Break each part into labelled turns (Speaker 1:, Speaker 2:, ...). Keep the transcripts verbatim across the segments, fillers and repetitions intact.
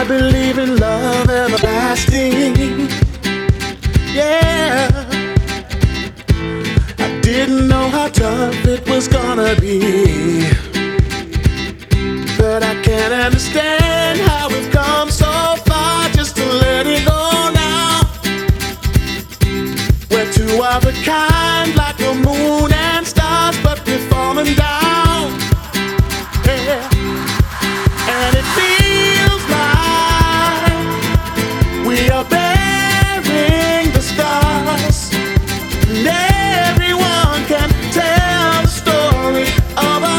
Speaker 1: I believe in love everlasting. Yeah, I didn't know how tough it was gonna be, but I can't understand how we've come so far just to let it go now. We're two of a kind, like the moon and stars, but we're falling down. Yeah. And it feels like we are bearing the scars, and everyone can tell the story of our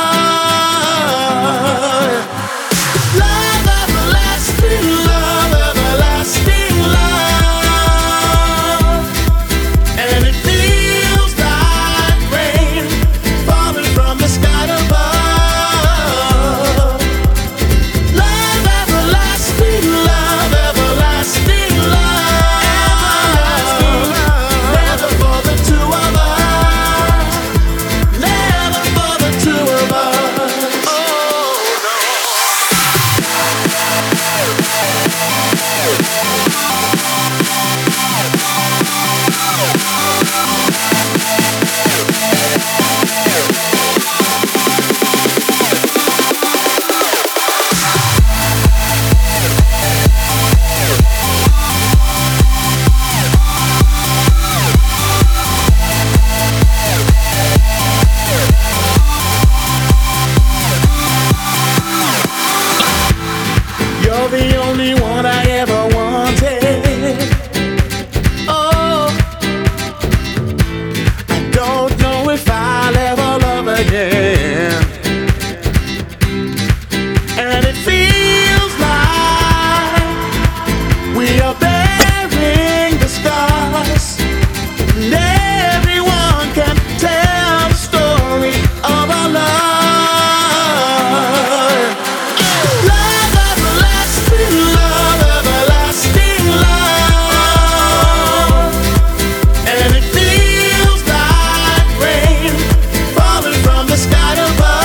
Speaker 1: love. Love everlasting, love everlasting love. And it feels like rain falling from the sky above. Love everlasting, love everlasting love. Never for the two of us, never for the two of us. Oh no. You're the only one I ever wanted. Oh, I don't know if I'll ever love again. And it feels like we are bearing the scars, and everyone can tell the story of our love. Love everlasting, love everlasting love. And it feels like rain falling from the sky above.